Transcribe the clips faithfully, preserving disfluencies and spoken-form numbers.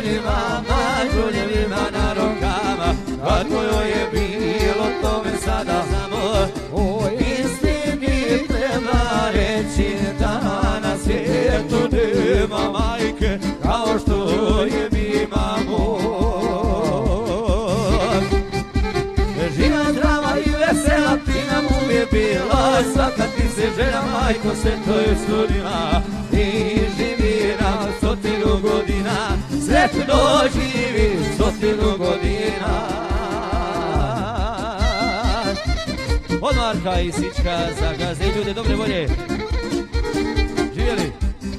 grudima, grudevima na rukama. Kako joj je bilo, to me sada znamo. Istini treba reći da na svijetu nema majke kao što je ima moj. Živa, zdrava i vesela ti nam uvijek bila, svaka ti se žena majko se to je sudila. I živi nam stotinu godina, sretno živi stotinu godina. Od Marka i Sička za gazde i ljude dobre volje. Živjeli!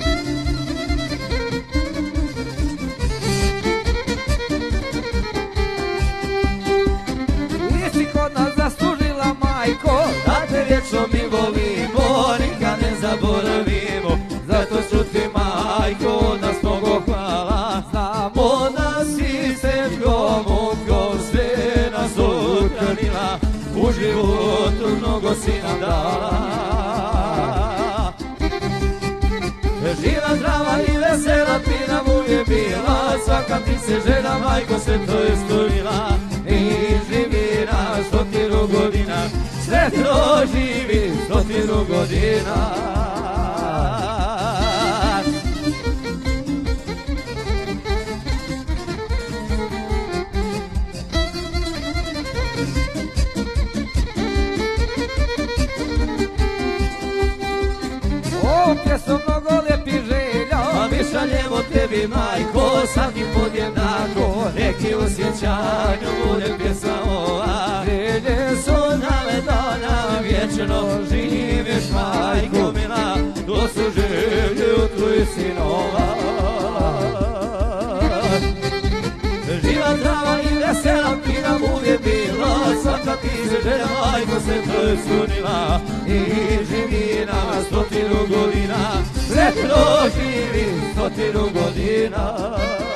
Nisi kod nas zaslužila, majko, da te vječno mi volimo, nikad ne zaboravimo. Zato ću ti, majko, od nas mnogo hvala. Znamo da si s teškom mukom sve nas ukranila, u životu mnogo si nam dala. Živa, zdrava i vesela ti nam uvijek bila, svaka ti se žena majko se to je stvorila. I živi na stotinu godina, sretno živi stotinu godina. Ovdje su mnogo lijepih želja, a mi šaljemo tebi, majko, svaki podjednako. Neki osjećanju bude pjesma ova. Želje su name da nam vječno živiš, majko mila, to su želje od tvojih sinova. Živa, zdrava i vesela ti nam uvijek bila, svaka ti se žena majko se to je sunila. I živi nam stotinu godina, sretno živi stotinu godina.